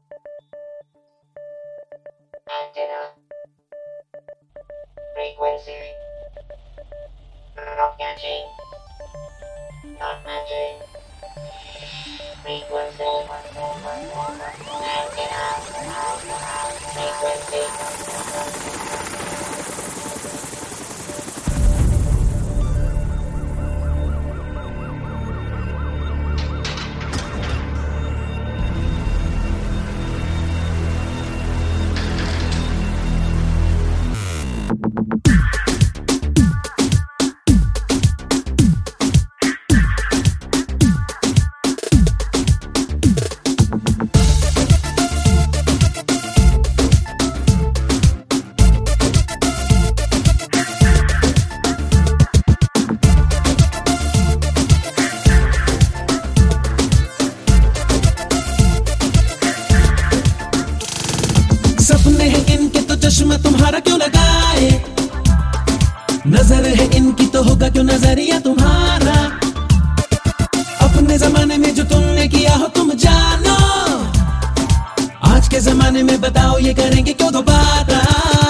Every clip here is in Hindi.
Antenna. Frequency. Not catching. Not matching. Frequency. Antenna. Frequency. सपने हैं इनके तो चश्मा तुम्हारा क्यों लगाए, नजर है इनकी तो होगा क्यों नजरिया तुम्हारा। अपने जमाने में जो तुमने किया हो तुम जानो, आज के जमाने में बताओ ये करेंगे क्यों दोबारा।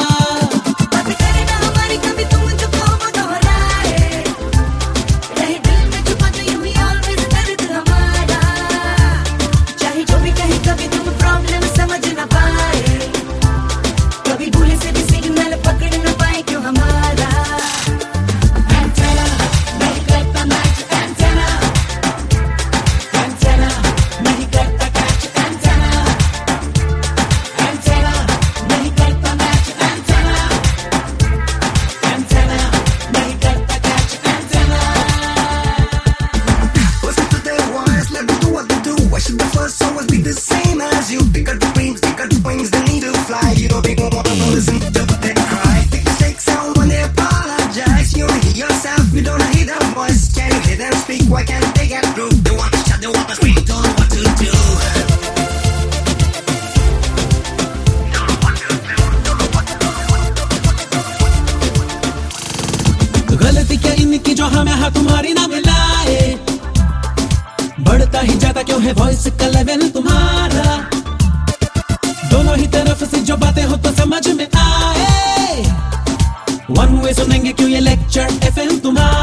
Why can't they get through? They want to shut, they want to speak, don't know what to do. गलती क्या इनकी जो हमें हाथ तुम्हारी ना मिलाए, बढ़ता ही जाता क्यों है वॉइस का लेवल तुम्हारा। दोनों ही तरफ से जो बातें हो तो समझ में आए, वन वे सुनेंगे क्यों ये लेक्चर एफएम तुम्हारा।